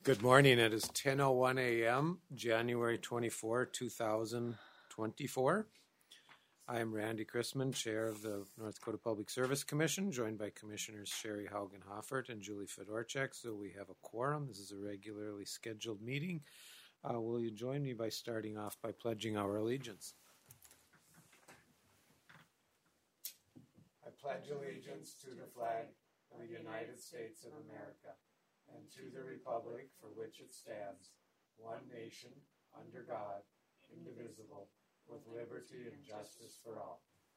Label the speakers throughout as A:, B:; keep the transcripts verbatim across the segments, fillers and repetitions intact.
A: Good morning. It is ten oh one a.m., January twenty-fourth, two thousand twenty-four. I am Randy Chrisman, Chair of the North Dakota Public Service Commission, joined by Commissioners Sherry Haugen-Hoffert and Julie Fedorchak. So we have a quorum. This is a regularly scheduled meeting. Uh, will you join me by starting off by pledging our allegiance? I pledge allegiance to the flag of the United States of America and to the republic for which it stands, one nation, under God, indivisible, with liberty and justice for all.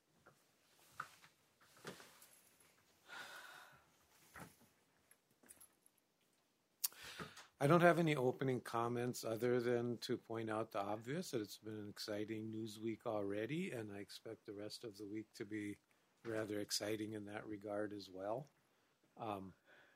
A: I don't have any opening comments other than to point out the obvious, that it's been an exciting news week already, and I expect the rest of the week to be rather exciting in that regard as well. Um,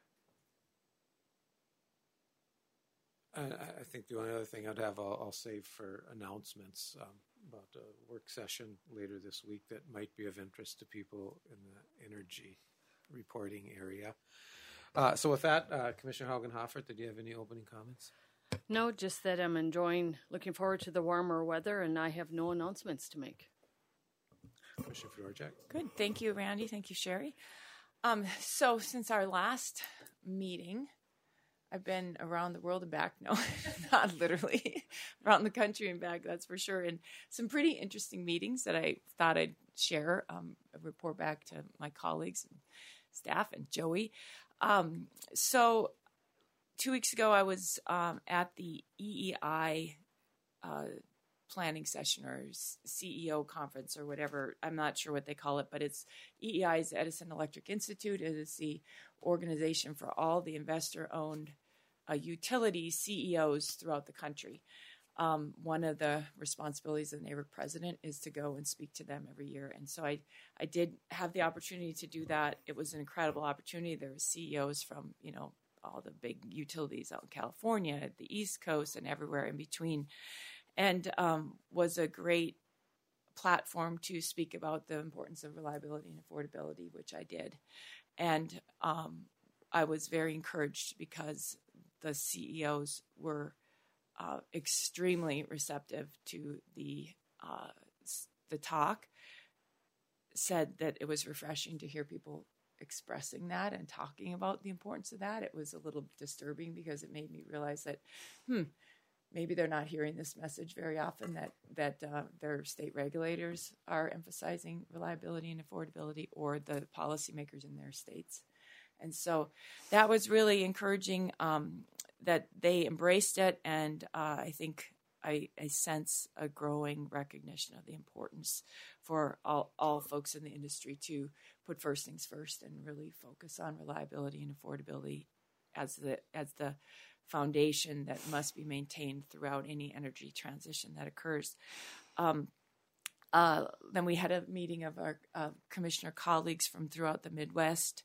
A: I think the only other thing I'd have, I'll, I'll save for announcements um, about a work session later this week that might be of interest to people in the energy reporting area. Uh, so with that, uh, Commissioner Haugen-Hoffert, did you have any opening comments?
B: No, just that I'm enjoying, looking forward to the warmer weather, and I have no announcements to make.
A: Commissioner Fedorchak.
C: Good. Thank you, Randy. Thank you, Sherry. Um, so since our last meeting, I've been around the world and back. No, not literally. Around the country and back, that's for sure. And some pretty interesting meetings that I thought I'd share, um, report back to my colleagues and staff and Joey. Um, so two weeks ago, I was um, at the E E I uh, planning session or C E O conference or whatever. I'm not sure what they call it, but it's E E I's Edison Electric Institute. It is the organization for all the investor-owned uh, utility C E Os throughout the country. Um, one of the responsibilities of the neighborhood president is to go and speak to them every year. And so I, I did have the opportunity to do that. It was an incredible opportunity. There were C E Os from, you know, all the big utilities out in California, the East Coast, and everywhere in between. And um, was a great platform to speak about the importance of reliability and affordability, which I did. And um, I was very encouraged because the C E Os were uh, extremely receptive to the uh, the talk. Said that it was refreshing to hear people expressing that and talking about the importance of that. It was a little disturbing because it made me realize that, hmm, maybe they're not hearing this message very often, that that uh, their state regulators are emphasizing reliability and affordability, or the policymakers in their states. And so that was really encouraging um, that they embraced it. And uh, I think I, I sense a growing recognition of the importance for all, all folks in the industry to put first things first and really focus on reliability and affordability as the as the foundation that must be maintained throughout any energy transition that occurs. Um, uh, then we had a meeting of our uh, commissioner colleagues from throughout the Midwest.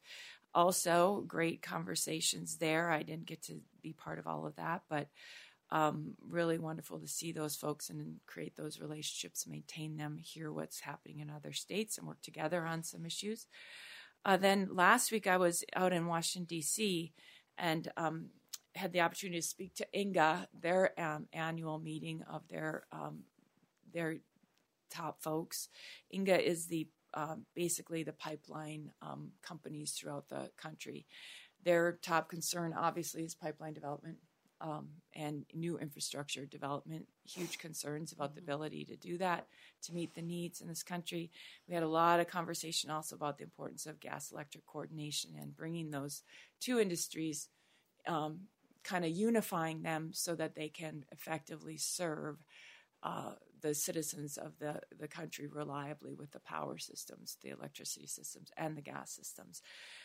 C: Also, great conversations there. I didn't get to be part of all of that, but um, really wonderful to see those folks and create those relationships, maintain them, hear what's happening in other states, and work together on some issues. Uh, then last week I was out in Washington, D C, and um, had the opportunity to speak to INGAA, their um, annual meeting of their um, their top folks. INGAA is the um, basically the pipeline um, companies throughout the country. Their top concern, obviously, is pipeline development um, and new infrastructure development. Huge concerns about the ability to do that, to meet the needs in this country. We had a lot of conversation also about the importance of gas-electric coordination and bringing those two industries, um, kind of unifying them so that they can effectively serve uh, the citizens of the, the country reliably with the power systems, the electricity systems, and the gas systems.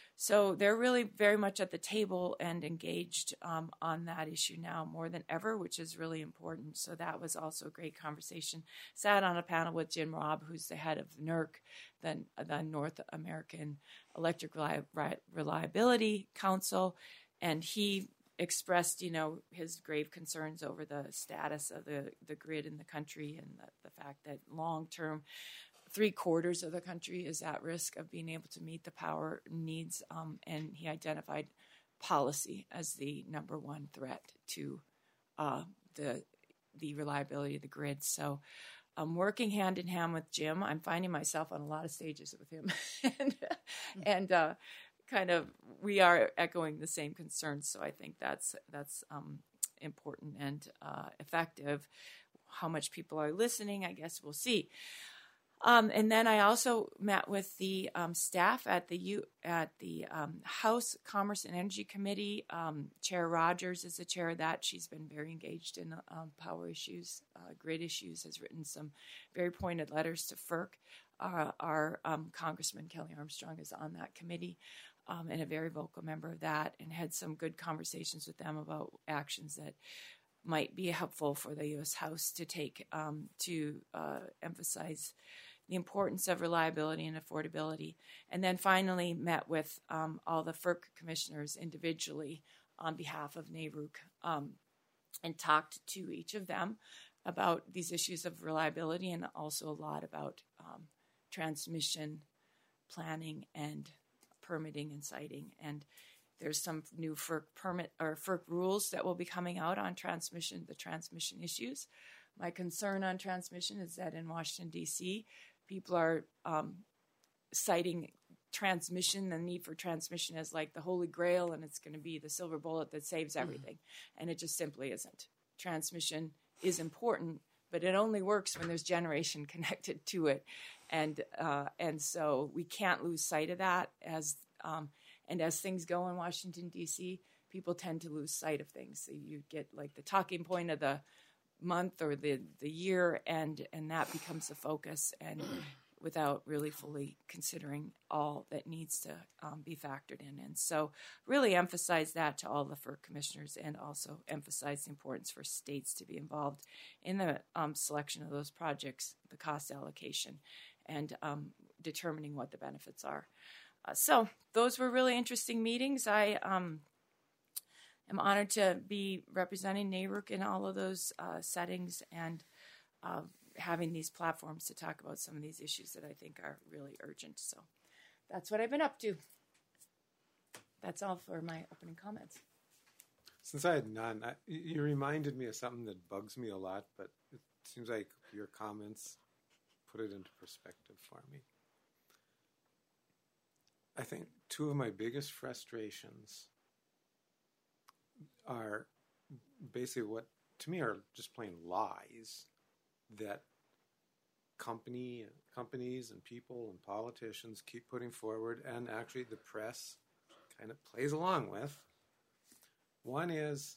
C: So they're really very much at the table and engaged um, on that issue now more than ever, which is really important. So that was also a great conversation. Sat on a panel with Jim Robb, who's the head of NERC, the, the North American Electric Reli- Reliability Council, and he expressed, you know, his grave concerns over the status of the, the grid in the country and the, the fact that long-term three quarters of the country is at risk of being able to meet the power needs. Um, and he identified policy as the number one threat to uh, the the reliability of the grid. So I'm working hand in hand with Jim. I'm finding myself on a lot of stages with him, and, and uh, kind of we are echoing the same concerns. So I think that's that's um, important and uh, effective. How much people are listening, I guess we'll see. Um, and then I also met with the um, staff at the U, at the um, House Commerce and Energy Committee. Um, Chair Rogers is the chair of that. She's been very engaged in um, power issues, uh, grid issues, has written some very pointed letters to FERC. Uh, our um, Congressman Kelly Armstrong is on that committee um, and a very vocal member of that, and had some good conversations with them about actions that might be helpful for the U S House to take um, to uh, emphasize the importance of reliability and affordability. And then finally met with um, all the FERC commissioners individually on behalf of NARUC um, and talked to each of them about these issues of reliability, and also a lot about um, transmission planning and permitting and siting. And there's some new FERC permit or FERC rules that will be coming out on transmission, the transmission issues. My concern on transmission is that in Washington, D C, people are um, citing transmission, the need for transmission, as like the holy grail, and it's going to be the silver bullet that saves everything. Mm-hmm. And it just simply isn't. Transmission is important, but it only works when there's generation connected to it. And uh, and so we can't lose sight of that. As um, and as things go in Washington, D C, people tend to lose sight of things. So you get like the talking point of the month or the, the year, and, and that becomes the focus, and without really fully considering all that needs to um, be factored in. And so really emphasize that to all the FERC commissioners, and also emphasize the importance for states to be involved in the um, selection of those projects, the cost allocation, and um, determining what the benefits are. Uh, so those were really interesting meetings. I um, I'm honored to be representing NARUC in all of those uh, settings, and uh, having these platforms to talk about some of these issues that I think are really urgent. So that's what I've been up to. That's all for my opening comments.
A: Since I had none, I, you reminded me of something that bugs me a lot, but it seems like your comments put it into perspective for me. I think two of my biggest frustrations are basically what, to me, are just plain lies that company, companies and people and politicians keep putting forward, and actually the press kind of plays along with. One is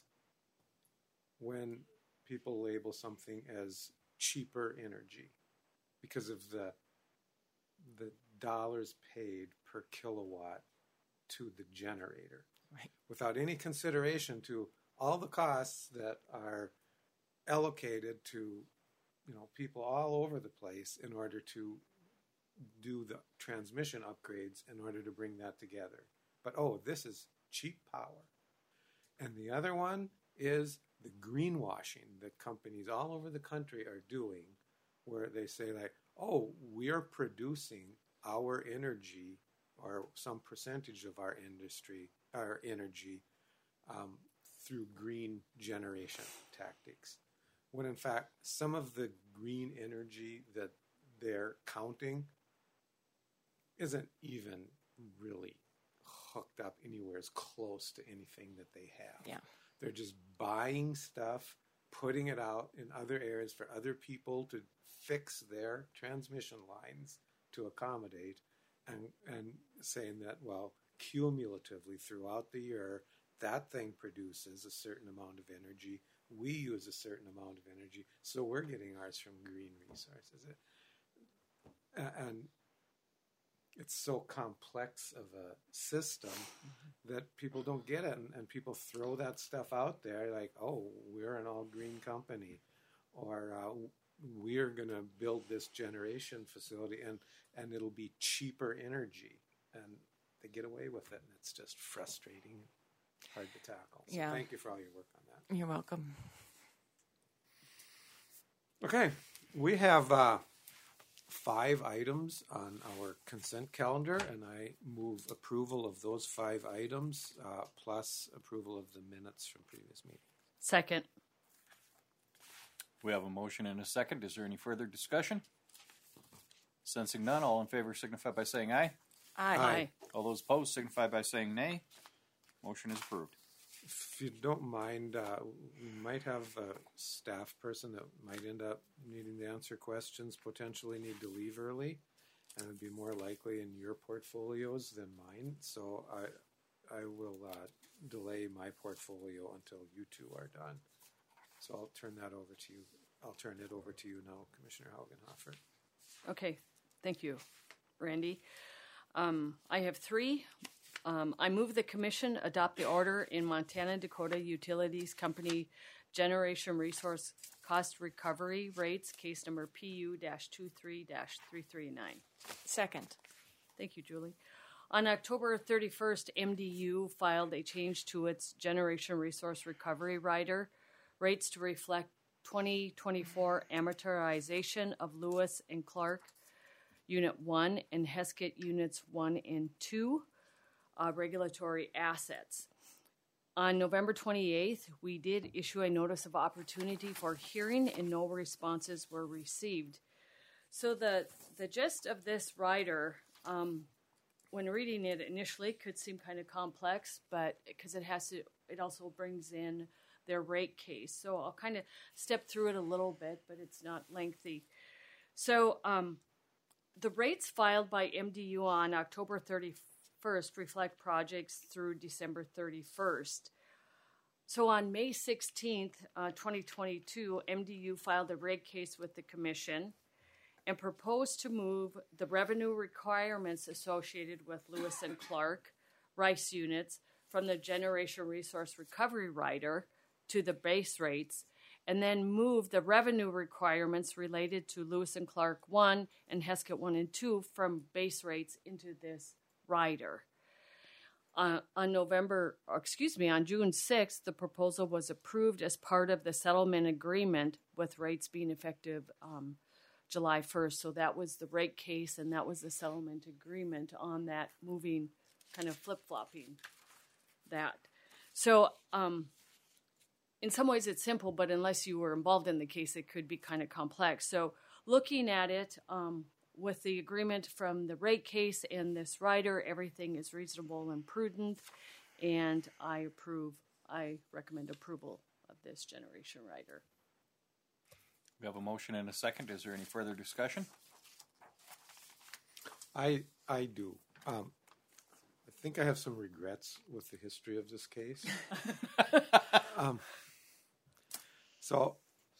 A: when people label something as cheaper energy because of the the dollars paid per kilowatt to the generator. Right. Without any consideration to all the costs that are allocated to, you know, people all over the place in order to do the transmission upgrades in order to bring that together. But, oh, this is cheap power. And the other one is the greenwashing that companies all over the country are doing, where they say, like, oh, we are producing our energy or some percentage of our industry, our energy, um, through green generation tactics. When in fact, some of the green energy that they're counting isn't even really hooked up anywhere as close to anything that they have.
C: Yeah.
A: They're just buying stuff, putting it out in other areas for other people to fix their transmission lines to accommodate, and and saying that, well, cumulatively throughout the year, that thing produces a certain amount of energy. We use a certain amount of energy, so we're getting ours from green resources. It, and it's so complex of a system mm-hmm. that people don't get it, and, and people throw that stuff out there like, oh, we're an all-green company, or uh, we're going to build this generation facility, and, and it'll be cheaper energy. And they get away with it, and it's just frustrating, hard to tackle. So
C: yeah.
A: Thank you for all your work on that.
C: You're welcome.
A: Okay, we have uh, five items on our consent calendar, and I move approval of those five items, uh, plus approval of the minutes from previous meetings.
B: Second.
D: We have a motion and a second. Is there any further discussion? Sensing none, all in favor signify by saying aye.
C: Aye.
A: Aye.
D: All those opposed signify by saying nay. Motion is approved.
A: If you don't mind, uh, we might have a staff person that might end up needing to answer questions, potentially need to leave early, and it'd be more likely in your portfolios than mine. So I, I will uh, delay my portfolio until you two are done. So I'll turn that over to you. I'll turn it over to you now, Commissioner Haugenhofer.
B: Okay, thank you, Randy. Um, I have three. Um, I move the commission adopt the order in Montana Dakota Utilities Company Generation Resource Cost Recovery Rates, case number P U twenty-three dash three three nine.
C: Second.
B: Thank you, Julie. On October thirty-first, M D U filed a change to its Generation Resource Recovery Rider rates to reflect twenty twenty-four amortization of Lewis and Clark Unit one and Heskett Units one and two uh, regulatory assets. On November twenty-eighth, we did issue a notice of opportunity for hearing and no responses were received. So the, the gist of this rider, um, when reading it initially, could seem kind of complex, but because it has to, it also brings in their rate case. So I'll kind of step through it a little bit, but it's not lengthy. So um, the rates filed by M D U on October thirty-first reflect projects through December thirty-first. So on May sixteenth, uh, twenty twenty-two, M D U filed a rate case with the Commission and proposed to move the revenue requirements associated with Lewis and Clark RICE units from the Generation Resource Recovery Rider to the base rates, and then move the revenue requirements related to Lewis and Clark one and Heskett one and two from base rates into this rider. Uh, on November, or excuse me, on June sixth, the proposal was approved as part of the settlement agreement with rates being effective um, July first. So that was the rate case, and that was the settlement agreement on that, moving, kind of flip-flopping that. So um, in some ways it's simple, but unless you were involved in the case, it could be kind of complex. So looking at it, um, with the agreement from the rate case and this rider, everything is reasonable and prudent, and I approve, I recommend approval of this generation rider.
D: We have a motion and a second. Is there any further discussion?
A: I I do. Um, I think I have some regrets with the history of this case. um, so,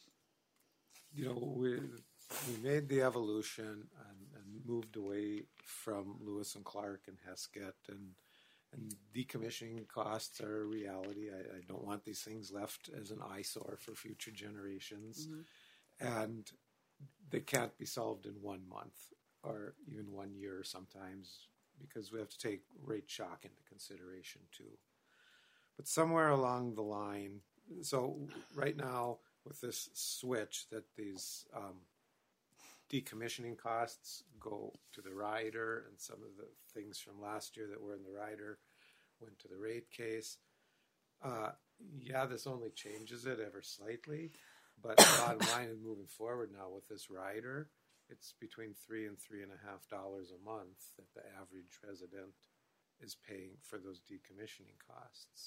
A: you know, we we made the evolution and, and moved away from Lewis and Clark and Heskett, and and decommissioning costs are a reality. I, I don't want these things left as an eyesore for future generations. Mm-hmm. And they can't be solved in one month or even one year sometimes, because we have to take rate shock into consideration too. But somewhere along the line, so right now with this switch that these um, decommissioning costs go to the rider, and some of the things from last year that were in the rider went to the rate case. Uh, yeah, this only changes it ever slightly. But the bottom line is, moving forward now with this rider, it's between three and three and a half dollars a month that the average resident is paying for those decommissioning costs.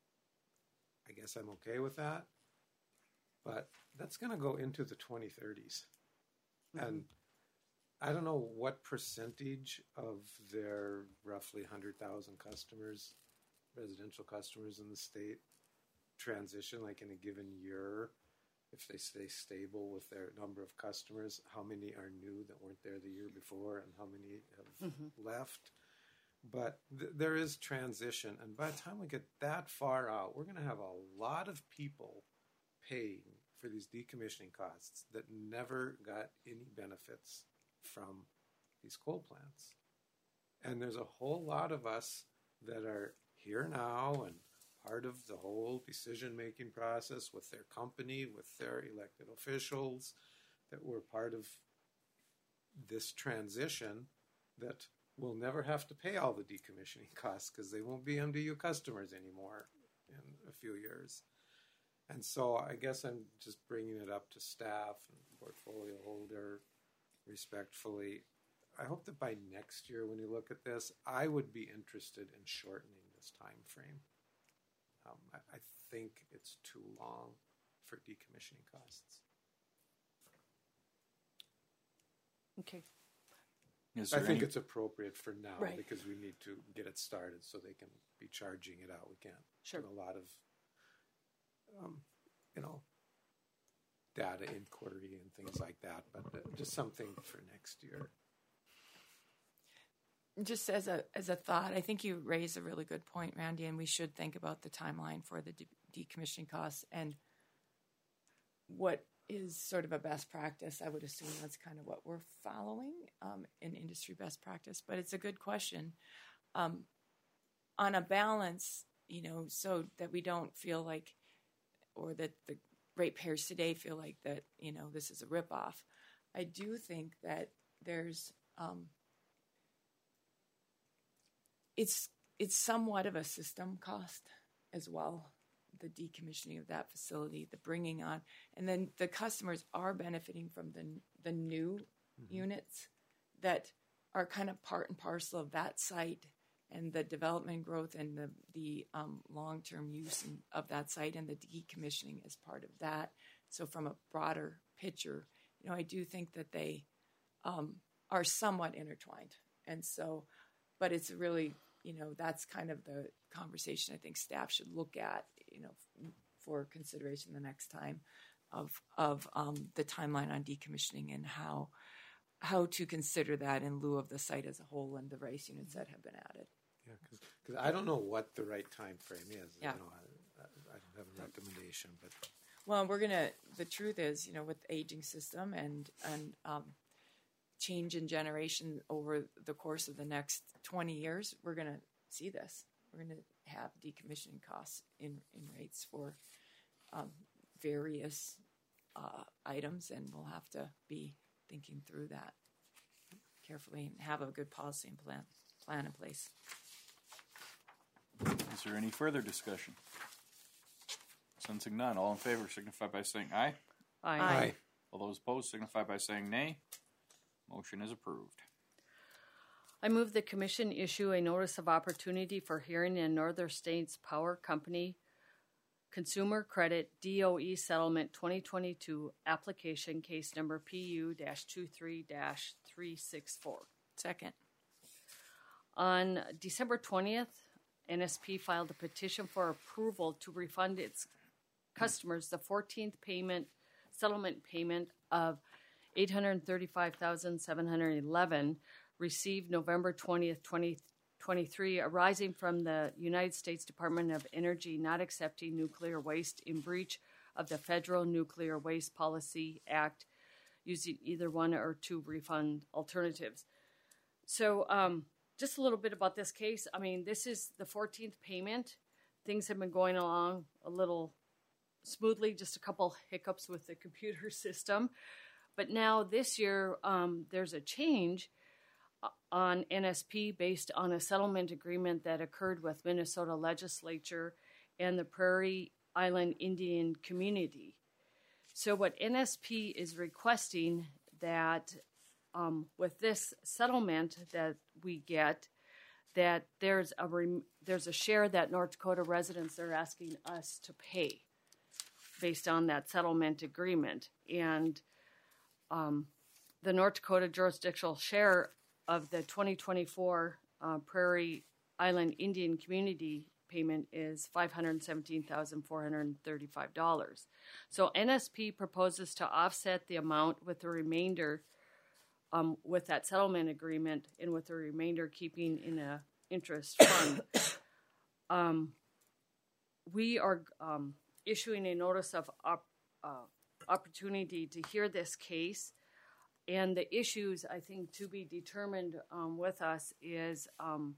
A: I guess I'm okay with that, but that's going to go into the twenty thirties. Mm-hmm. And I don't know what percentage of their roughly one hundred thousand customers, residential customers in the state, transition like in a given year. If they stay stable with their number of customers, how many are new that weren't there the year before, and how many have mm-hmm. left. But th- there is transition, and by the time we get that far out, we're going to have a lot of people paying for these decommissioning costs that never got any benefits from these coal plants. And there's a whole lot of us that are here now and part of the whole decision-making process with their company, with their elected officials, that were part of this transition that we'll never have to pay all the decommissioning costs because they won't be M D U customers anymore in a few years. And so I guess I'm just bringing it up to staff and portfolio holder respectfully. I hope that by next year when you look at this, I would be interested in shortening this time frame. Um, I, I think it's too long for decommissioning costs.
B: Okay.
D: Is
A: I
D: there
A: think
D: any-
A: it's appropriate for now
B: Right.
A: because we need to get it started so they can be charging it out. We can't
B: Sure.
A: do a lot of, um, you know, data inquiry and things like that, but uh, just something for next year.
C: Just as a as a thought, I think you raise a really good point, Randy, and we should think about the timeline for the de- decommissioning costs and what is sort of a best practice. I would assume that's kind of what we're following um, in industry best practice, but it's a good question. Um, on a balance, you know, so that we don't feel like, or that the ratepayers today feel like that, you know, this is a ripoff. I do think that there's um, It's it's somewhat of a system cost as well, the decommissioning of that facility, the bringing on, and then the customers are benefiting from the the new mm-hmm. units that are kind of part and parcel of that site and the development growth and the the um, long term use in, of that site, and the decommissioning is part of that. So from a broader picture, you know, I do think that they um, are somewhat intertwined, and so. But it's really, you know, that's kind of the conversation I think staff should look at, you know, f- for consideration the next time of of um, the timeline on decommissioning and how how to consider that in lieu of the site as a whole and the RICE units that have been added.
A: Yeah, because I don't know what the right time frame is.
C: Yeah.
A: You know, I, I don't have a recommendation, but
C: Well, we're gonna. The truth is, you know, with the aging system and and um, change in generation over the course of the next twenty years, we're going to see this. We're going to have decommissioning costs in, in rates for um, various uh, items, and we'll have to be thinking through that carefully and have a good policy and plan, plan in place.
D: Is there any further discussion? Sensing none, all in favor signify by saying aye.
B: Aye.
A: Aye.
D: All those opposed signify by saying nay. Motion is approved.
B: I move the commission issue a notice of opportunity for hearing in Northern States Power Company Consumer Credit D O E Settlement twenty twenty-two application case number P U twenty-three dash three six four.
C: Second.
B: On December twentieth, N S P filed a petition for approval to refund its customers the fourteenth payment settlement payment of eight hundred thirty-five thousand seven hundred eleven dollars received November twentieth, twenty twenty-three, arising from the United States Department of Energy not accepting nuclear waste in breach of the Federal Nuclear Waste Policy Act, using either one or two refund alternatives. So um, just a little bit about this case. I mean, this is the fourteenth payment. Things have been going along a little smoothly, just a couple hiccups with the computer system. But now this year, um, there's a change on N S P based on a settlement agreement that occurred with Minnesota legislature and the Prairie Island Indian community. So what N S P is requesting that um, with this settlement that we get, that there's a rem- there's a share that North Dakota residents are asking us to pay based on that settlement agreement. And Um, the North Dakota jurisdictional share of the twenty twenty-four uh, Prairie Island Indian Community payment is five hundred seventeen thousand four hundred thirty-five dollars. So N S P proposes to offset the amount with the remainder um, with that settlement agreement, and with the remainder keeping in a interest fund. um, we are um, issuing a notice of op- uh, opportunity to hear this case, and the issues I think to be determined um, with us is um,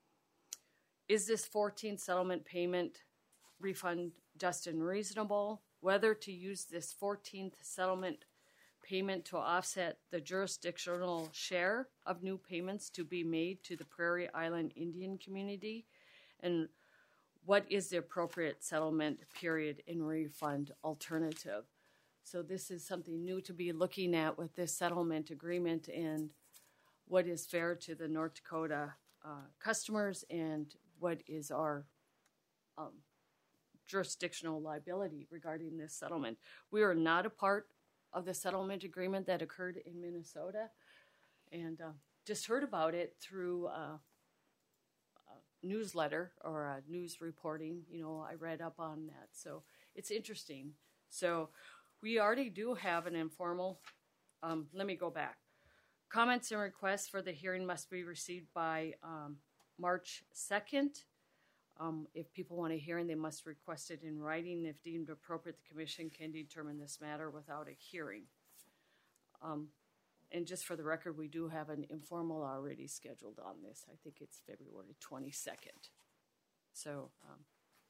B: is this fourteenth settlement payment refund just and reasonable? Whether to use this fourteenth settlement payment to offset the jurisdictional share of new payments to be made to the Prairie Island Indian community, and what is the appropriate settlement period and refund alternative. So this is something new to be looking at with this settlement agreement and what is fair to the North Dakota uh, customers and what is our um, jurisdictional liability regarding this settlement. We are not a part of the settlement agreement that occurred in Minnesota, and uh, just heard about it through uh, a newsletter or a news reporting. You know, I read up on that, so it's interesting. So we already do have an informal, um, let me go back. Comments and requests for the hearing must be received by um, March second. Um, if people want a hearing, they must request it in writing. If deemed appropriate, the commission can determine this matter without a hearing. Um, and just for the record, we do have an informal already scheduled on this. I think it's February twenty-second. So um,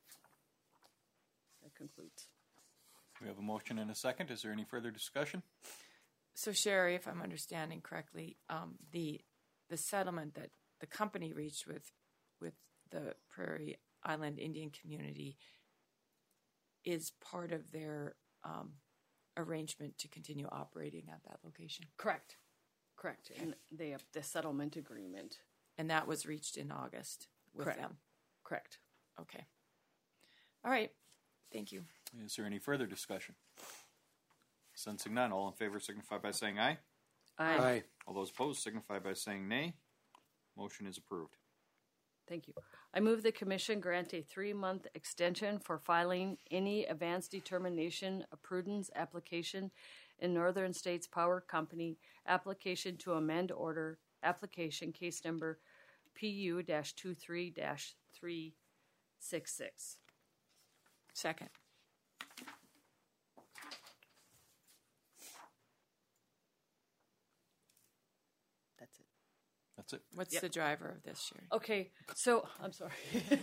B: that concludes.
D: We have a motion and a second. Is there any further discussion?
C: So Sherry, if I'm understanding correctly, um, the the settlement that the company reached with with the Prairie Island Indian community is part of their um, arrangement to continue operating at that location.
B: Correct. Correct. And they have the settlement agreement.
C: And that was reached in August with
B: Correct.
C: them.
B: Correct.
C: Okay. All right. Thank you.
D: Is there any further discussion? Sensing none, all in favor signify by saying aye.
B: Aye.
A: Aye.
D: All those opposed signify by saying nay. Motion is approved.
B: Thank you. I move the commission grant a three-month extension for filing any advanced determination of prudence application in Northern States Power Company application to amend order application case number P U twenty-three dash three sixty-six.
C: Second.
B: That's it.
D: That's it.
C: What's
B: Yep.
C: the driver of this, Sherry?
B: Okay, so I'm sorry.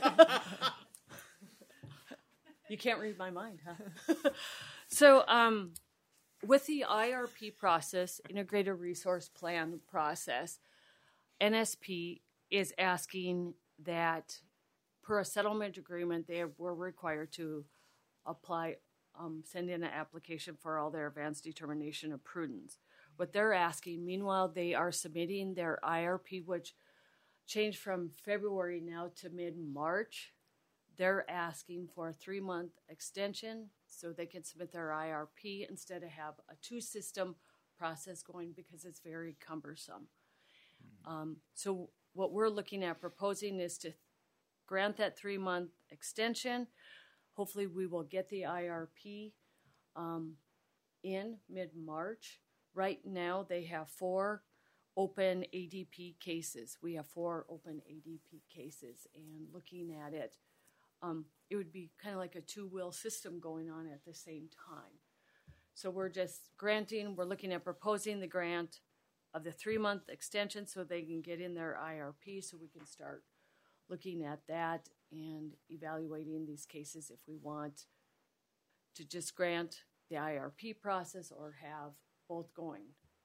B: You can't read my mind, huh? So, um, with the I R P process, Integrated Resource Plan process, N S P is asking that per a settlement agreement, they were required to apply, um, send in an application for all their advanced determination of prudence. What they're asking, meanwhile, they are submitting their I R P, which changed from February now to mid-March. They're asking for a three-month extension so they can submit their I R P instead of have a two-system process going because it's very cumbersome. Mm-hmm. Um, so what we're looking at proposing is to grant that three-month extension. Hopefully we will get the I R P um, in mid-March. Right now, they have four open A D P cases. We have four open A D P cases, and looking at it, um, it would be kind of like a two-wheel system going on at the same time. So we're just granting, we're looking at proposing the grant of the three-month extension so they can get in their I R P so we can start looking at that and evaluating these cases if we want to just grant the I R P process or have both going.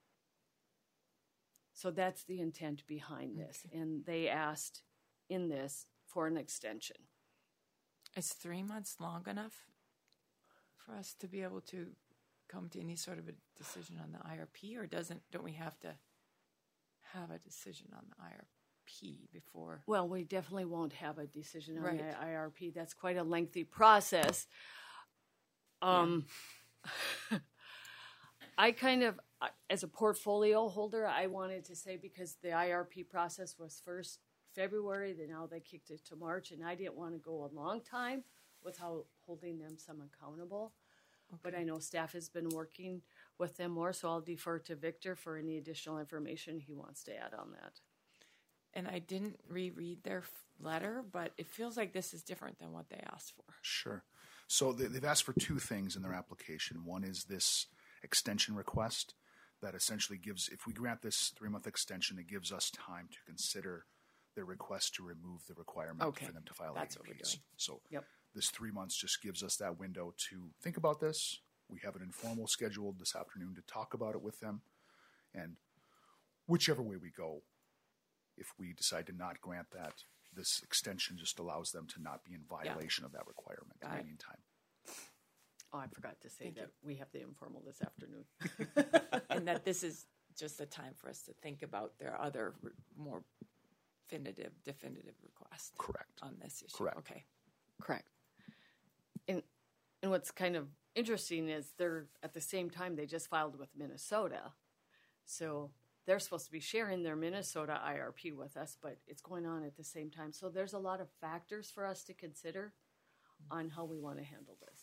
B: So that's the intent behind this. Okay. And they asked in this for an extension.
C: Is three months long enough for us to be able to come to any sort of a decision on the I R P, or doesn't don't we have to have a decision on the I R P before?
B: Well, we definitely won't have a decision on
C: right.
B: the I R P. That's quite a lengthy process. Um yeah. I kind of, as a portfolio holder, I wanted to say because the I R P process was first February, then now they kicked it to March, and I didn't want to go a long time without holding them some accountable. Okay. But I know staff has been working with them more, so I'll defer to Victor for any additional information he wants to add on that.
C: And I didn't reread their letter, but it feels like this is different than what they asked for.
E: Sure. So they've asked for two things in their application. One is this extension request that essentially gives, if we grant this three-month extension, it gives us time to consider their request to remove the requirement
C: okay.
E: for them to file
C: That's
E: A D Ps.
C: what we're doing.
E: So
B: yep.
E: this three months just gives us that window to think about this We have an informal scheduled this afternoon to talk about it with them. And whichever way we go, if we decide to not grant that, this extension just allows them to not be in violation of that requirement
C: Got
E: in
C: it.
E: the meantime.
B: Oh, I forgot to say
C: Thank
B: that we have the informal this afternoon.
C: And that this is just a time for us to think about their other re- more definitive, definitive request
E: Correct.
C: on this issue.
E: Correct.
C: Okay.
B: Correct. And and what's kind of interesting is they're at the same time they just filed with Minnesota, so they're supposed to be sharing their Minnesota I R P with us, but it's going on at the same time. So there's a lot of factors for us to consider on how we want to handle this.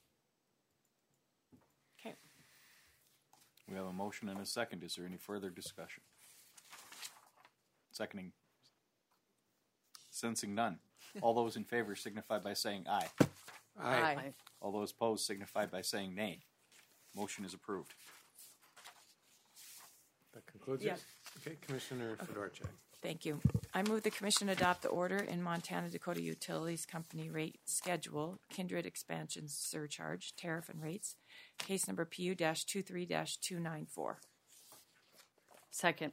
C: Okay.
D: We have a motion and a second. Is there any further discussion? Seconding. Sensing none. All those in favor signify by saying aye.
A: Aye.
B: Aye.
D: All those opposed signify by saying nay. Motion is approved.
A: That concludes
C: Yeah.
A: it. Okay, Commissioner Fedorchak.
C: Thank you. I move the Commission adopt the order in Montana Dakota Utilities Company rate schedule, Kindred expansion surcharge, tariff and rates, case number P U twenty-three two nine four.
B: Second.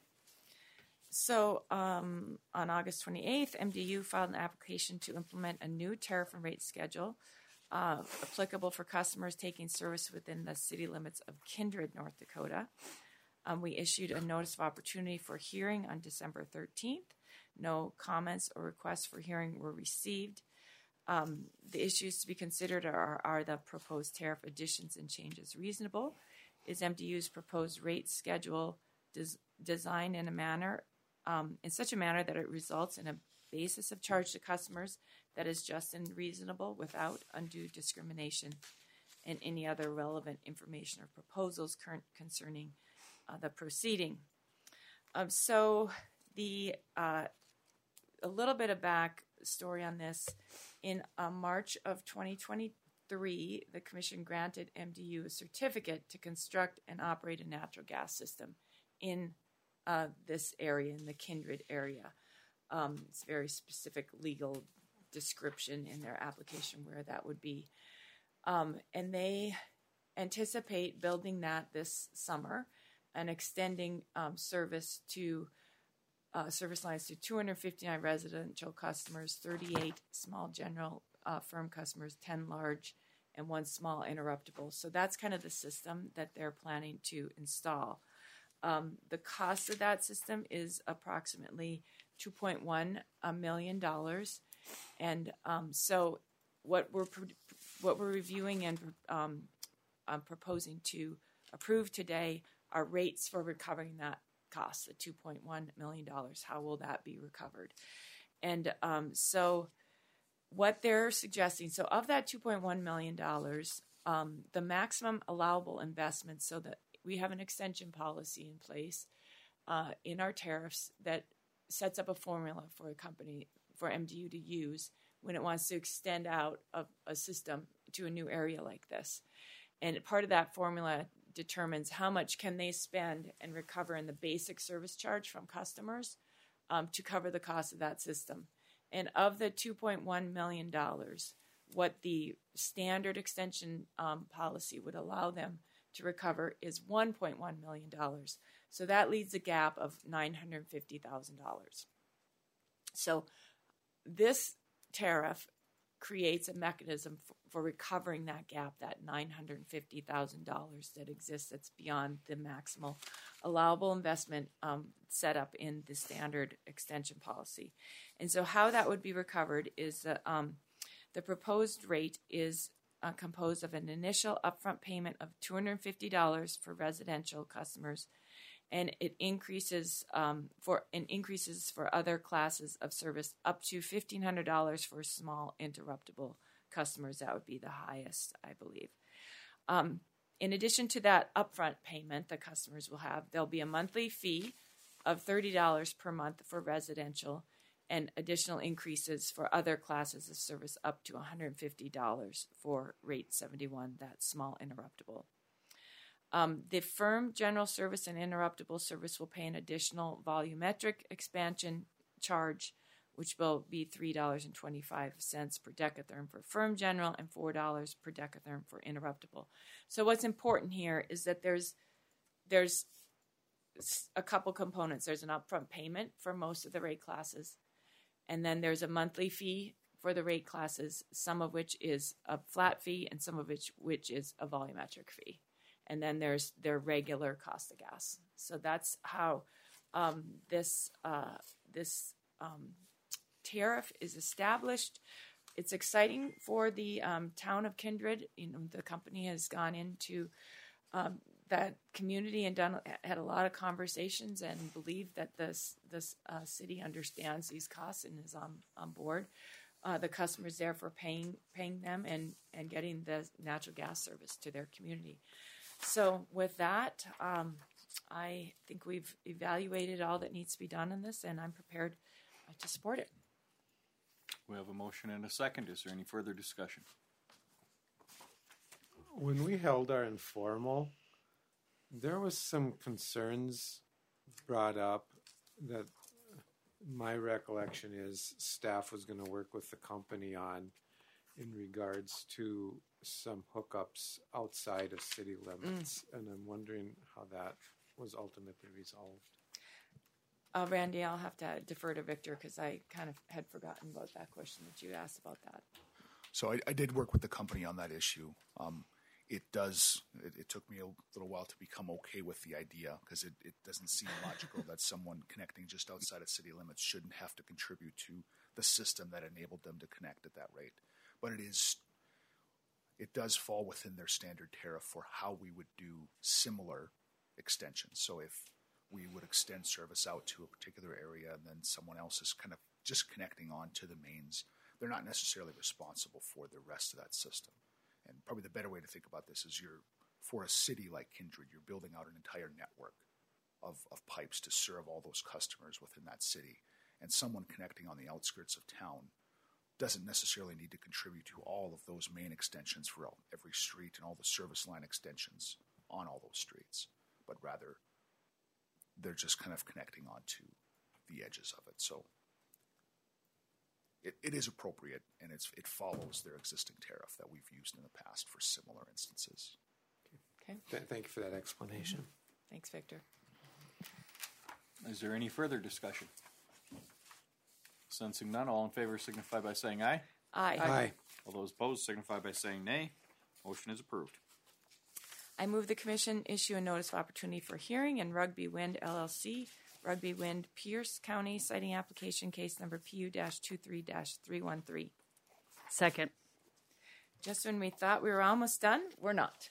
C: So um, on August twenty-eighth, M D U filed an application to implement a new tariff and rate schedule uh, applicable for customers taking service within the city limits of Kindred, North Dakota. Um, we issued a notice of opportunity for hearing on December thirteenth. No comments or requests for hearing were received. Um, the issues to be considered are, are the proposed tariff additions and changes reasonable? Is M D U's proposed rate schedule des- designed in a manner, um, in such a manner that it results in a basis of charge to customers that is just and reasonable without undue discrimination, and any other relevant information or proposals current concerning Uh, the proceeding. Um, so the uh, a little bit of back story on this. In uh, March of twenty twenty-three, the Commission granted M D U a certificate to construct and operate a natural gas system in uh, this area, in the Kindred area. Um, it's a very specific legal description in their application where that would be. Um, and they anticipate building that this summer and extending um, service to uh, service lines to two hundred fifty-nine residential customers, thirty-eight small general uh, firm customers, ten large, and one small interruptible. So that's kind of the system that they're planning to install. Um, the cost of that system is approximately two point one million dollars, and um, so what we're pro- what we're reviewing and um, um, proposing to approve today are rates for recovering that cost, the two point one million dollars. How will that be recovered? And um, so what they're suggesting, so of that two point one million dollars, um, the maximum allowable investment, so that we have an extension policy in place uh, in our tariffs that sets up a formula for a company, for M D U to use when it wants to extend out a, a system to a new area like this. And part of that formula determines how much can they spend and recover in the basic service charge from customers um, to cover the cost of that system. And of the two point one million dollars, what the standard extension um, policy would allow them to recover is one point one million dollars. So that leaves a gap of nine hundred fifty thousand dollars. So this tariff creates a mechanism for, for recovering that gap, that nine hundred fifty thousand dollars that exists that's beyond the maximal allowable investment um, set up in the standard extension policy. And so how that would be recovered is that um, the proposed rate is uh, composed of an initial upfront payment of two hundred fifty dollars for residential customers, and it increases um, for and increases for other classes of service up to fifteen hundred dollars for small interruptible customers. That would be the highest, I believe. Um, in addition to that upfront payment the customers will have, there'll be a monthly fee of thirty dollars per month for residential, and additional increases for other classes of service up to one hundred fifty dollars for rate seventy-one, that small interruptible. Um, the firm general service and interruptible service will pay an additional volumetric expansion charge which will be three dollars and twenty-five cents per decatherm for firm general and four dollars per decatherm for interruptible. So what's important here is that there's there's a couple components. There's an upfront payment for most of the rate classes, and then there's a monthly fee for the rate classes, some of which is a flat fee and some of which which is a volumetric fee. And then there's their regular cost of gas. So that's how um, this uh, this um, tariff is established. It's exciting for the um, town of Kindred. You know, the company has gone into um, that community and done had a lot of conversations and believe that this this uh, city understands these costs and is on on board. Uh, the customers there for paying paying them and, and getting the natural gas service to their community. So with that, um, I think we've evaluated all that needs to be done in this, and I'm prepared uh, to support it.
D: We have a motion and a second. Is there any further discussion?
A: When we held our informal, there was some concerns brought up that my recollection is staff was going to work with the company on in regards to some hookups outside of city limits. Mm. And I'm wondering how that was ultimately resolved.
C: Uh, Randy, I'll have to defer to Victor because I kind of had forgotten about that question that you asked about that.
E: So I, I did work with the company on that issue. Um, it does, it, it took me a little while to become okay with the idea because it, it doesn't seem logical that someone connecting just outside of city limits shouldn't have to contribute to the system that enabled them to connect at that rate. But it is, it does fall within their standard tariff for how we would do similar extensions. So if we would extend service out to a particular area and then someone else is kind of just connecting on to the mains, they're not necessarily responsible for the rest of that system. And probably the better way to think about this is you're, for a city like Kindred, you're building out an entire network of, of pipes to serve all those customers within that city. And someone connecting on the outskirts of town doesn't necessarily need to contribute to all of those main extensions for all, every street and all the service line extensions on all those streets, but rather they're just kind of connecting onto the edges of it. So It, it is appropriate, and it's, it follows their existing tariff that we've used in the past for similar instances.
C: Okay.
A: Th- thank you for that explanation.
C: Thanks, Victor.
D: Is there any further discussion? Sensing none, all in favor signify by saying aye.
C: Aye.
A: Aye.
D: All those opposed signify by saying nay. Motion is approved.
C: I move the Commission issue a notice of opportunity for hearing in Rugby Wind L L C, Rugby Wind Pierce County citing application case number P U twenty-three dash three one three.
B: Second.
C: Just when we thought we were almost done, we're not.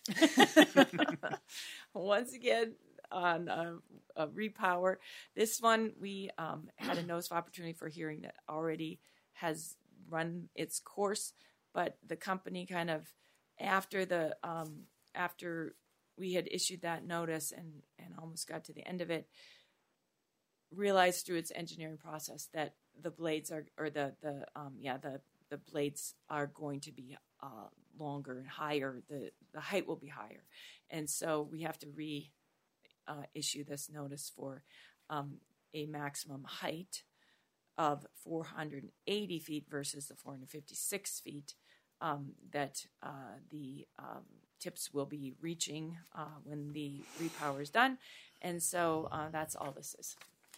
C: Once again, on uh, uh, Repower, this one we um, had a notice of opportunity for hearing that already has run its course, but the company kind of, after the um, after we had issued that notice and, and almost got to the end of it, realized through its engineering process that the blades are, or the, the um, yeah, the, the blades are going to be uh, longer and higher. The, the height will be higher. And so we have to re uh, issue this notice for um, a maximum height of four hundred eighty feet versus the four hundred fifty-six feet um, that uh, the um, tips will be reaching uh, when the repower is done. And so uh, that's all this is.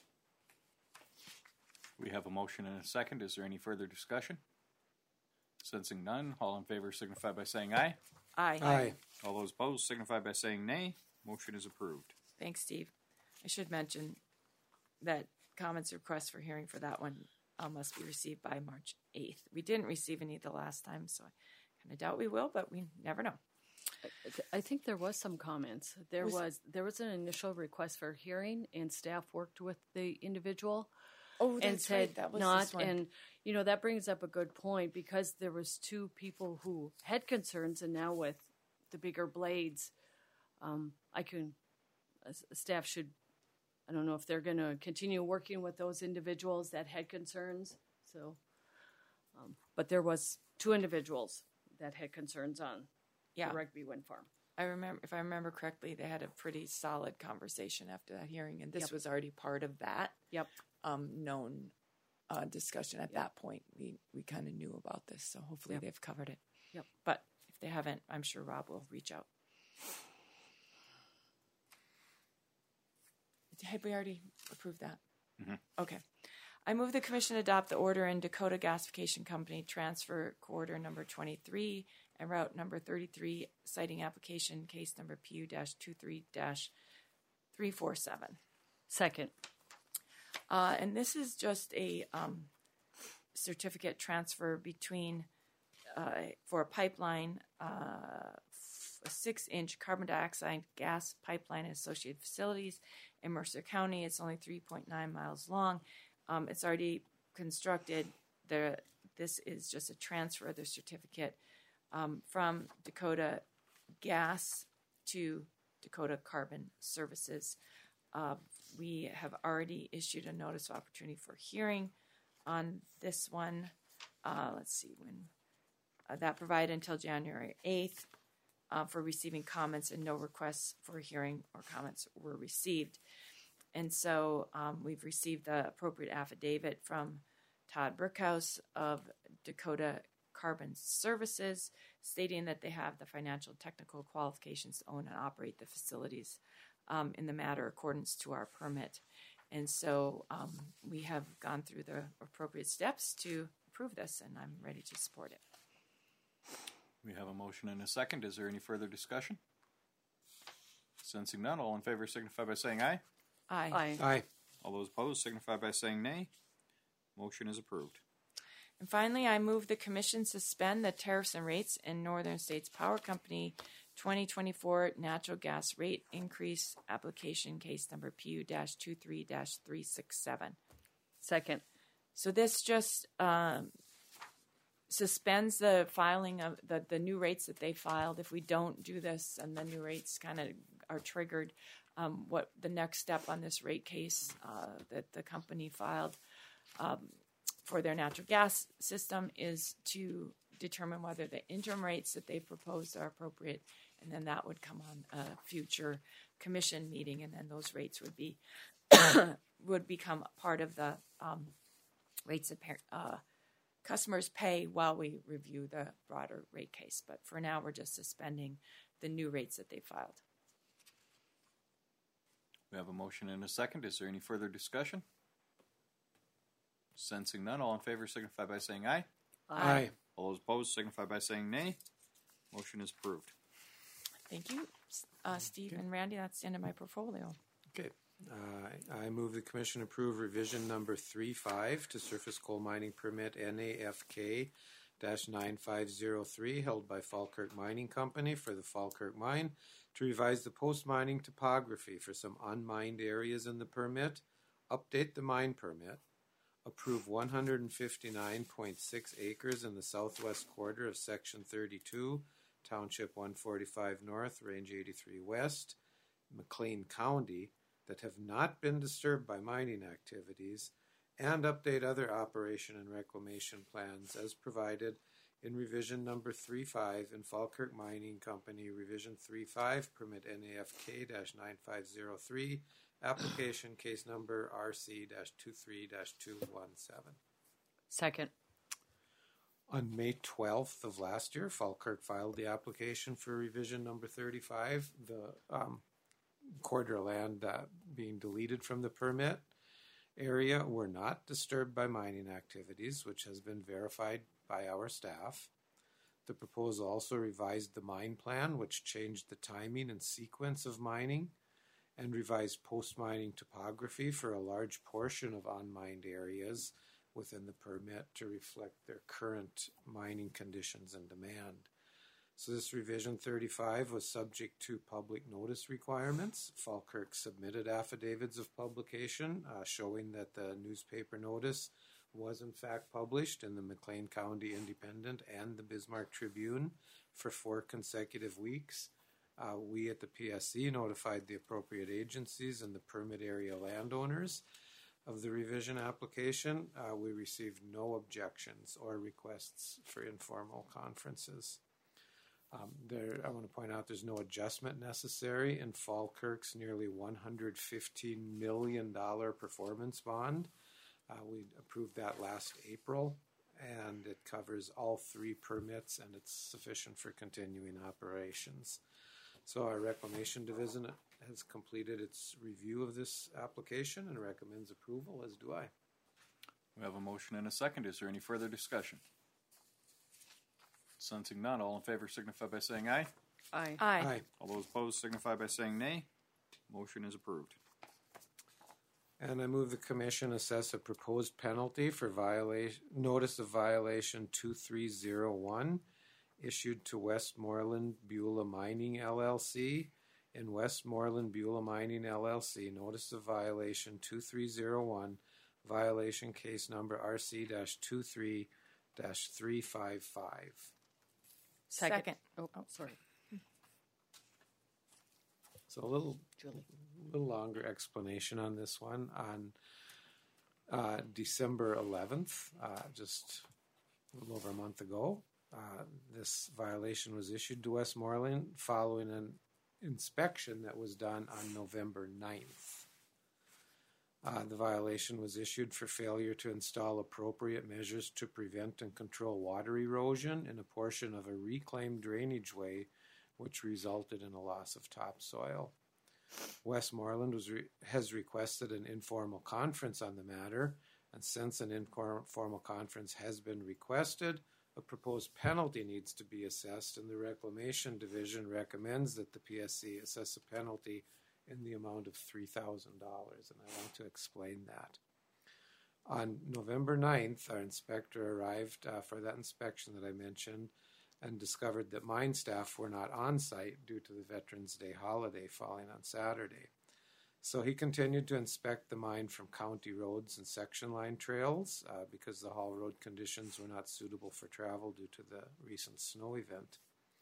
D: We have a motion and a second. Is there any further discussion? Sensing none, all in favor signify by saying aye.
C: Aye.
A: Aye.
D: All those opposed signify by saying nay. Motion is approved.
C: Thanks, Steve. I should mention that comments and requests for hearing for that one uh, must be received by March eighth. We didn't receive any the last time, so I kind of doubt we will, but we never know.
B: I think there was some comments. There
C: Was-
B: was there was an initial request for hearing, and staff worked with the individual
C: Oh,
B: and
C: that's
B: said
C: right. That was
B: not.
C: this one.
B: And you know that brings up a good point because there was two people who had concerns, and now with the bigger blades, um, I can uh, staff should. I don't know if they're going to continue working with those individuals that had concerns. So, um, but there was two individuals that had concerns on
C: yeah.
B: the Rugby Wind Farm.
C: I remember, if I remember correctly, they had a pretty solid conversation after that hearing, and this
B: Yep.
C: was already part of that
B: Yep.
C: um, known uh, discussion at that point. We we kind of knew about this, so hopefully
B: Yep.
C: they've covered it.
B: Yep.
C: But if they haven't, I'm sure Rob will reach out. Had we already approved that?
D: Mhm.
C: Okay. I move the commission adopt the order in Dakota Gasification Company transfer order number twenty-three and route number thirty-three, citing application case number P U twenty-three dash three four seven.
B: Second.
C: Uh, and this is just a um, certificate transfer between uh, for a pipeline, uh, f- a six-inch carbon dioxide gas pipeline and associated facilities in Mercer County. It's only three point nine miles long. Um, it's already constructed. The this is just a transfer of the certificate um, from Dakota Gas to Dakota Carbon Services. Uh, we have already issued a notice of opportunity for hearing on this one. Uh, let's see when uh, that provided until January eighth uh, for receiving comments, and no requests for hearing or comments were received. And so um, we've received the appropriate affidavit from Todd Brickhouse of Dakota Carbon Services, stating that they have the financial and technical qualifications to own and operate the facilities um, in the matter accordance to our permit. And so um, we have gone through the appropriate steps to approve this, and I'm ready to support it.
D: We have a motion and a second. Is there any further discussion? Sensing none, all in favor signify by saying aye.
C: Aye.
B: Aye.
A: Aye.
D: All those opposed signify by saying nay. Motion is approved.
C: And finally, I move the commission suspend the tariffs and rates in Northern States Power Company twenty twenty-four natural gas rate increase application case number P U twenty-three dash three six seven.
B: Second.
C: So this just um, suspends the filing of the, the new rates that they filed. If we don't do this and the new rates kind of are triggered, um, what the next step on this rate case uh, that the company filed um, for their natural gas system is to determine whether the interim rates that they proposed are appropriate, and then that would come on a future commission meeting, and then those rates would be would become part of the um, rates that uh, customers pay while we review the broader rate case. But for now, we're just suspending the new rates that they filed.
D: We have a motion and a second. Is there any further discussion? Sensing none, all in favor signify by saying aye.
A: Aye.
D: All those opposed signify by saying nay. Motion is approved.
C: Thank you, uh, Steve and Randy. That's the end of my portfolio.
A: Okay. Uh, I move the commission approve revision number three five to surface coal mining permit N A F K nine five zero three held by Falkirk Mining Company for the Falkirk Mine to revise the post-mining topography for some unmined areas in the permit, update the mine permit, approve one hundred fifty-nine point six acres in the southwest quarter of Section thirty-two, Township one forty-five North, Range eighty-three West, McLean County, that have not been disturbed by mining activities, and update other operation and reclamation plans as provided in revision number three five in Falkirk Mining Company, revision three five, permit N A F K nine five zero three, application case number R C twenty-three dash two one seven.
B: Second.
A: On May twelfth of last year, Falkirk filed the application for revision number thirty-five, the um, quarter land uh, being deleted from the permit area were not disturbed by mining activities, which has been verified by our staff. The proposal also revised the mine plan, which changed the timing and sequence of mining, and revised post-mining topography for a large portion of unmined areas within the permit to reflect their current mining conditions and demand. So this revision thirty-five was subject to public notice requirements. Falkirk submitted affidavits of publication uh, showing that the newspaper notice was in fact published in the McLean County Independent and the Bismarck Tribune for four consecutive weeks. Uh, we at the P S C notified the appropriate agencies and the permit area landowners of the revision application. Uh, we received no objections or requests for informal conferences. Um, there, I want to point out there's no adjustment necessary in Falkirk's nearly one hundred fifteen million dollars performance bond Uh, we approved that last April, and it covers all three permits, and it's sufficient for continuing operations. So our Reclamation Division has completed its review of this application and recommends approval, as do I.
D: We have a motion and a second. Is there any further discussion? Sensing none, all in favor signify by saying aye.
B: Aye.
C: Aye.
A: Aye.
D: All those opposed signify by saying nay. Motion is approved.
A: And I move the commission assess a proposed penalty for violation, notice of violation two three zero one issued to Westmoreland Beulah Mining L L C. In Westmoreland Beulah Mining L L C, notice of violation two three zero one, violation case number R C twenty-three dash three five five.
B: Second.
C: Second.
B: Oh, sorry,
A: So a little
B: Julie.
A: little longer explanation on this one. On uh, December eleventh, uh, just a little over a month ago, uh, this violation was issued to Westmoreland following an inspection that was done on November ninth. Uh, the violation was issued for failure to install appropriate measures to prevent and control water erosion in a portion of a reclaimed drainage way, which resulted in a loss of topsoil. Westmoreland was re- has requested an informal conference on the matter, and since an informal conference has been requested, a proposed penalty needs to be assessed, and the Reclamation Division recommends that the P S C assess a penalty in the amount of three thousand dollars, and I want to explain that. On November ninth, our inspector arrived uh, for that inspection that I mentioned, and discovered that mine staff were not on site due to the Veterans Day holiday falling on Saturday. So he continued to inspect the mine from county roads and section line trails uh, because the haul road conditions were not suitable for travel due to the recent snow event.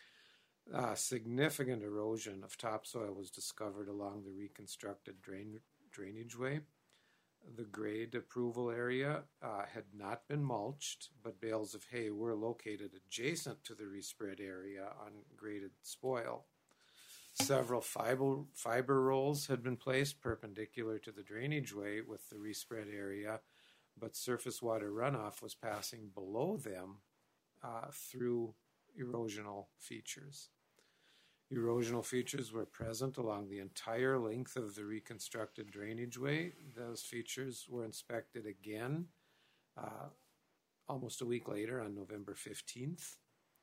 A: Uh, significant erosion of topsoil was discovered along the reconstructed drain, drainage way. The grade approval area uh, had not been mulched, but bales of hay were located adjacent to the respread area on graded spoil. Several fiber, fiber rolls had been placed perpendicular to the drainage way with the respread area, but surface water runoff was passing below them uh, through erosional features. Erosional features were present along the entire length of the reconstructed drainage way. Those features were inspected again uh, almost a week later on November fifteenth.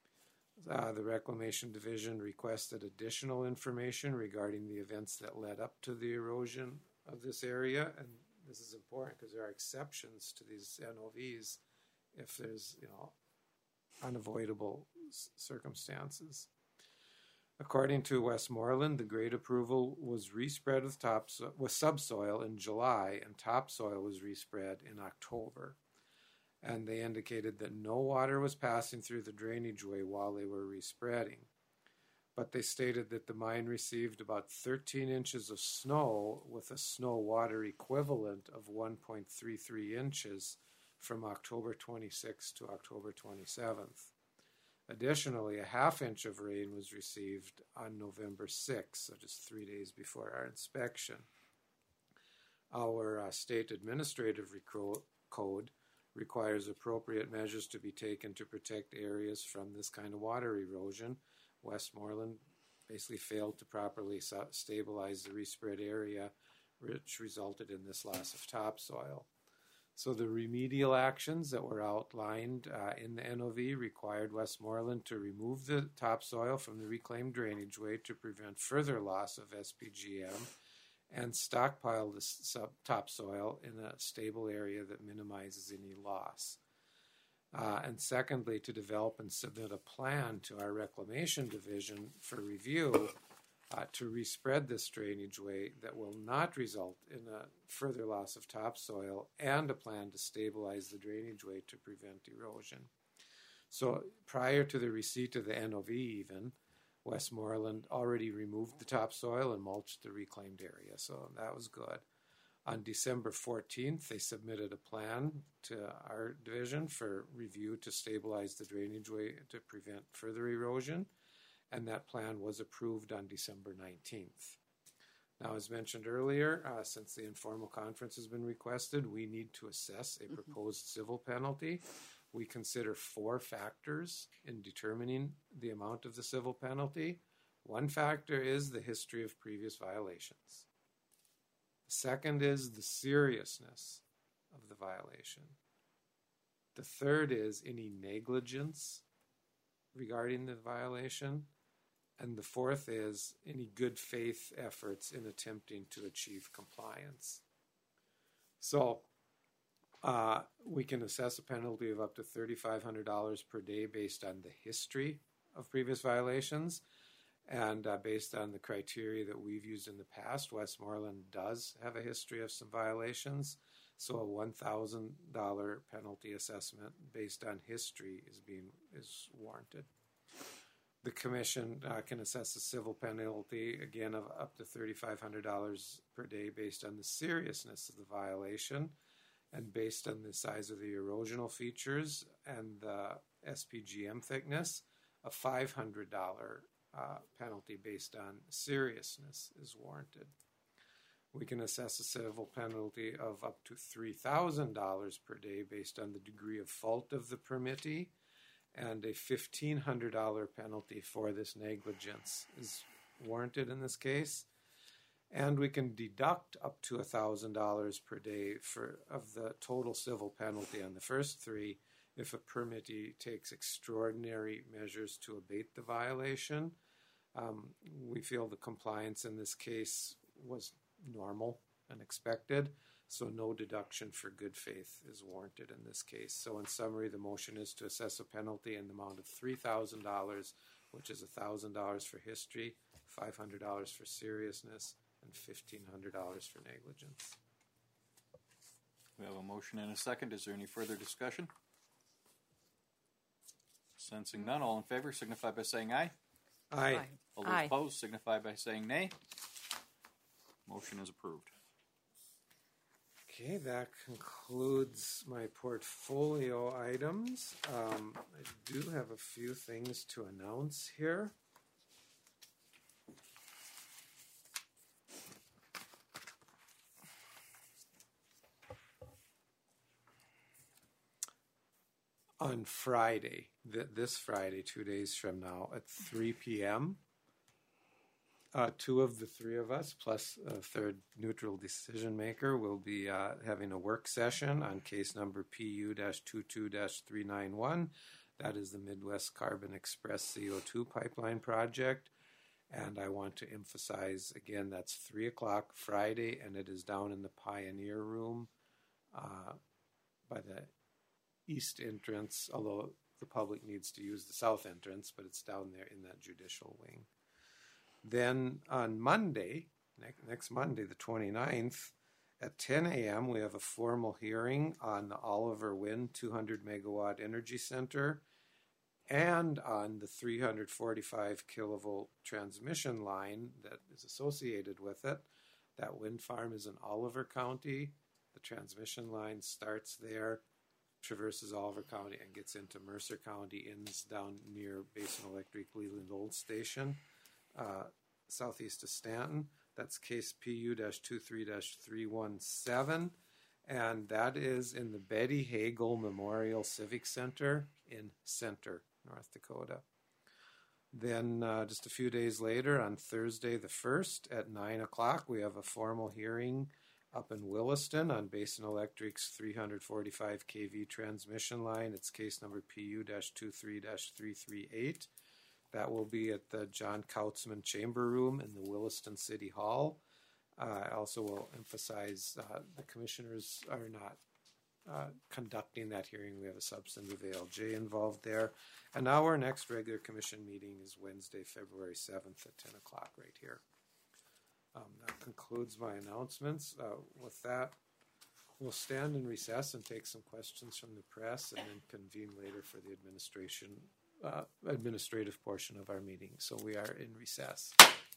A: Uh, the Reclamation Division requested additional information regarding the events that led up to the erosion of this area, and this is important because there are exceptions to these N O Vs if there's, you know, unavoidable s- circumstances. According to Westmoreland, the grade approval was respread with topso- with subsoil in July, and topsoil was respread in October. And they indicated that no water was passing through the drainage way while they were respreading. But they stated that the mine received about thirteen inches of snow with a snow water equivalent of one point three three inches from October twenty-sixth to October twenty-seventh. Additionally, a half inch of rain was received on November sixth, so just three days before our inspection. Our uh, state administrative recro- code requires appropriate measures to be taken to protect areas from this kind of water erosion. Westmoreland basically failed to properly so- stabilize the respread area, which resulted in this loss of topsoil. So the remedial actions that were outlined uh, in the N O V required Westmoreland to remove the topsoil from the reclaimed drainage way to prevent further loss of S P G M and stockpile the sub- topsoil in a stable area that minimizes any loss. Uh, and secondly, to develop and submit a plan to our Reclamation Division for review uh, to respread this drainage way that will not result in a further loss of topsoil, and a plan to stabilize the drainage way to prevent erosion. So prior to the receipt of the N O V even, Westmoreland already removed the topsoil and mulched the reclaimed area, so that was good. On December fourteenth, they submitted a plan to our division for review to stabilize the drainage way to prevent further erosion, and that plan was approved on December nineteenth. Now, as mentioned earlier, uh, since the informal conference has been requested, we need to assess a proposed civil penalty. We consider four factors in determining the amount of the civil penalty. One factor is the history of previous violations. The second is the seriousness of the violation. The third is any negligence regarding the violation. And the fourth is any good faith efforts in attempting to achieve compliance. So uh, we can assess a penalty of up to three thousand five hundred dollars per day based on the history of previous violations. And uh, based on the criteria that we've used in the past, Westmoreland does have a history of some violations. So a one thousand dollars penalty assessment based on history is being is warranted. The Commission uh, can assess a civil penalty, again, of up to three thousand five hundred dollars per day based on the seriousness of the violation and based on the size of the erosional features and the S P G M thickness. A five hundred dollars uh, penalty based on seriousness is warranted. We can assess a civil penalty of up to three thousand dollars per day based on the degree of fault of the permittee, and a fifteen hundred dollars penalty for this negligence is warranted in this case. And we can deduct up to one thousand dollars per day for of the total civil penalty on the first three if a permittee takes extraordinary measures to abate the violation. Um, we feel the compliance in this case was normal and expected, so no deduction for good faith is warranted in this case. So in summary, the motion is to assess a penalty in the amount of three thousand dollars, which is one thousand dollars for history, five hundred dollars for seriousness, and fifteen hundred dollars for negligence.
D: We have a motion and a second. Is there any further discussion? Sensing none, all in favor signify by saying aye.
A: Aye.
B: Aye.
D: All those
C: Aye.
D: opposed signify by saying nay. Motion is approved.
A: Okay, that concludes my portfolio items. Um, I do have a few things to announce here. On Friday, th- this Friday, two days from now, at three p.m., uh, two of the three of us, plus a third neutral decision maker, will be uh, having a work session on case number P U twenty-two dash three ninety-one. That is the Midwest Carbon Express C O two pipeline project. And I want to emphasize, again, that's three o'clock Friday, and it is down in the Pioneer Room uh, by the east entrance, although the public needs to use the south entrance, but it's down there in that judicial wing. Then on Monday, next, next Monday, the twenty-ninth, at ten a.m., we have a formal hearing on the Oliver Wind two hundred megawatt energy center and on the three hundred forty-five kilovolt transmission line that is associated with it. That wind farm is in Oliver County. The transmission line starts there, traverses Oliver County, and gets into Mercer County, ends down near Basin Electric Leland Old Station, uh, southeast of Stanton. That's case P U twenty-three dash three seventeen, and that is in the Betty Hagel Memorial Civic Center in Center, North Dakota. Then uh, just a few days later, on Thursday the first at nine o'clock, we have a formal hearing up in Williston on Basin Electric's three hundred forty-five kilovolt transmission line. It's case number P U twenty-three dash three thirty-eight. That will be at the John Kautzman Chamber Room in the Williston City Hall. Uh, I also will emphasize uh, the commissioners are not uh, conducting that hearing. We have a substantive A L J involved there. And now our next regular commission meeting is Wednesday, February seventh at ten o'clock right here. Um, that concludes my announcements. Uh, with that, we'll stand in recess and take some questions from the press and then convene later for the administration, uh, administrative portion of our meeting. So we are in recess.